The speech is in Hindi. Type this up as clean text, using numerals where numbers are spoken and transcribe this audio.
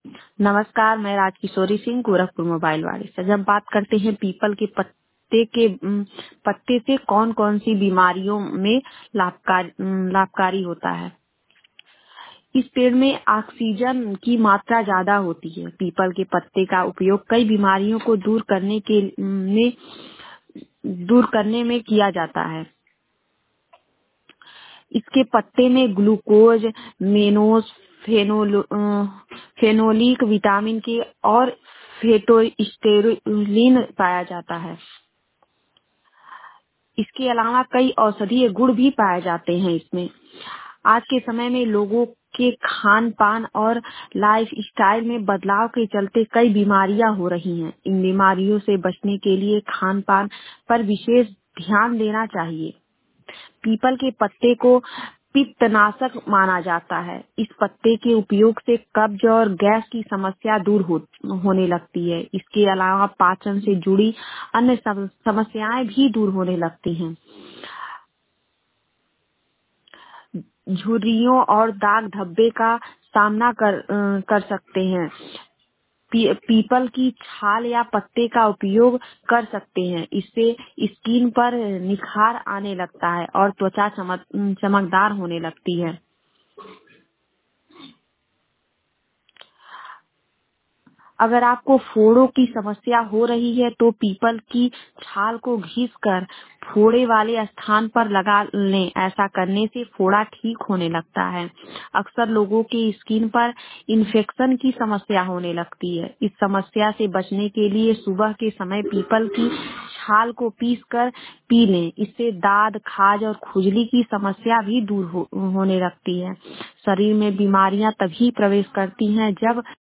नमस्कार, मैं राजकिशोरी सिंह गोरखपुर मोबाइल वाड़ी से। जब बात करते हैं पीपल के पत्ते से कौन कौन सी बीमारियों में लाभकारी होता है। इस पेड़ में ऑक्सीजन की मात्रा ज्यादा होती है। पीपल के पत्ते का उपयोग कई बीमारियों को दूर करने में किया जाता है। इसके पत्ते में ग्लूकोज, मेनोज, फेनोलिक, विटामिन के और फेटोस्टेरोलिन पाया जाता है। इसके अलावा कई औषधीय गुण भी पाए जाते हैं इसमें। आज के समय में लोगों के खान पान और लाइफ स्टाइल में बदलाव के चलते कई बीमारियां हो रही हैं। इन बीमारियों से बचने के लिए खान पान पर विशेष ध्यान देना चाहिए। पीपल के पत्ते को पित्तनाशक माना जाता है। इस पत्ते के उपयोग से कब्ज और गैस की समस्या दूर होने लगती है। इसके अलावा पाचन से जुड़ी अन्य समस्याएं भी दूर होने लगती हैं। झुर्रियों और दाग धब्बे का सामना कर सकते हैं। पीपल की छाल या पत्ते का उपयोग कर सकते हैं। इससे स्किन पर निखार आने लगता है और त्वचा चमकदार होने लगती है। अगर आपको फोड़ों की समस्या हो रही है तो पीपल की छाल को घिसकर फोड़े वाले स्थान पर लगा लें। ऐसा करने से फोड़ा ठीक होने लगता है। अक्सर लोगों की स्किन पर इन्फेक्शन की समस्या होने लगती है। इस समस्या से बचने के लिए सुबह के समय पीपल की छाल को पीसकर पी लें। इससे दाद, खाज और खुजली की समस्या भी दूर होने लगती है। शरीर में बीमारियां तभी प्रवेश करती हैं जब